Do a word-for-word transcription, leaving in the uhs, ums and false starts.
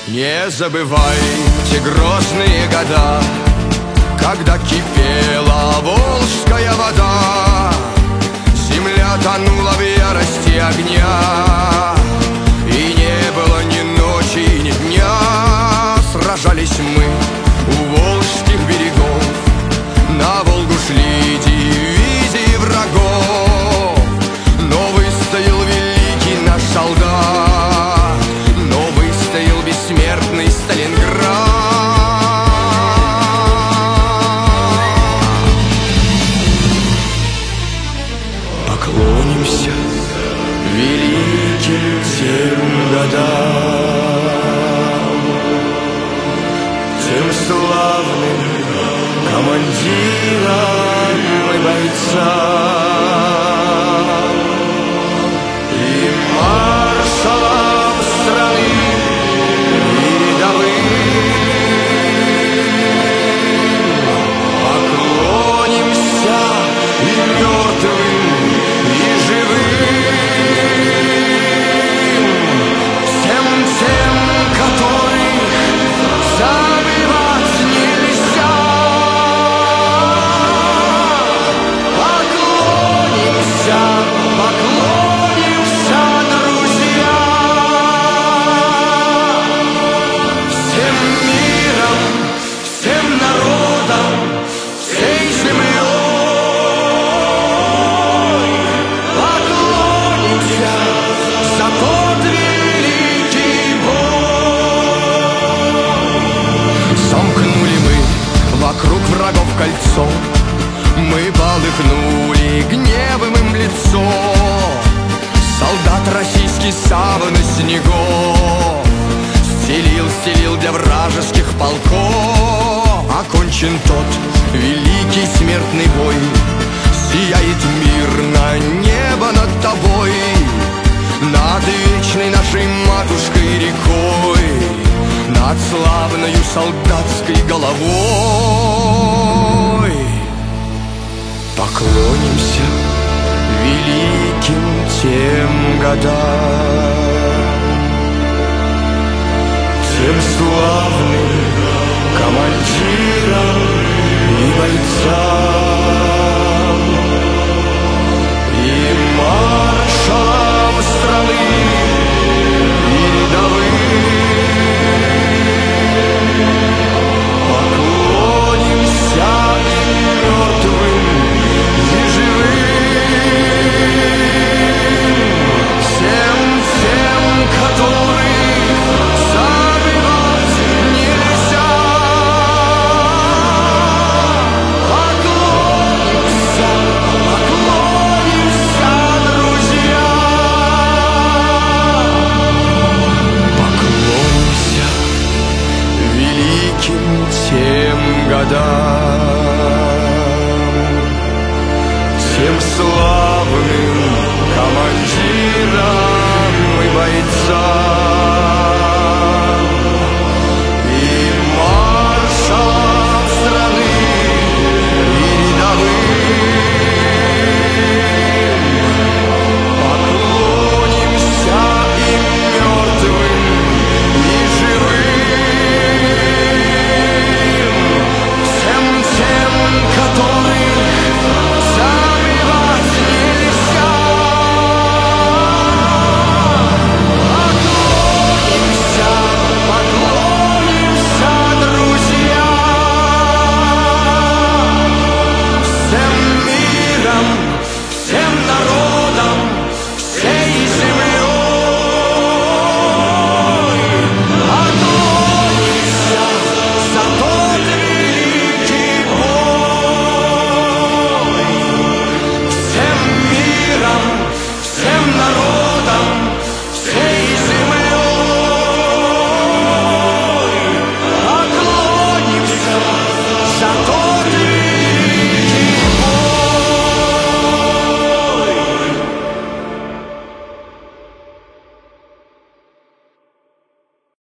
Не забывай те грозные года, когда кипела волжская вода, земля тонула в ярости огня, и не было ни ночи, ни дня. Сражались мы у волжских берегов, на Волгу шли дивизии врагов. Но выстоял великий наш солдат, но выстоял бессмертный Сталинград. Поклонимся великим тем годам, тем славным командирам и бойцам, и маршалам страны, и рядовым. Поклонимся и мертвым, и живым, всем тем, которых забывать нельзя. Поклонимся, поклонимся, друзья, всем миром, всем народом, всей землей. Поклонимся за тот великий бой. Сомкнули мы вокруг врагов кольцо, мы полыхнули гневом им лицо. Солдат российский саван из снегов стелил, стелил для вражеских полков. Окончен тот великий смертный бой, сияет мирно небо над тобой, над вечной нашей матушкой рекой, над славною солдатской головой. Поклонимся великим тем годам, тем славным командирам и бойцам.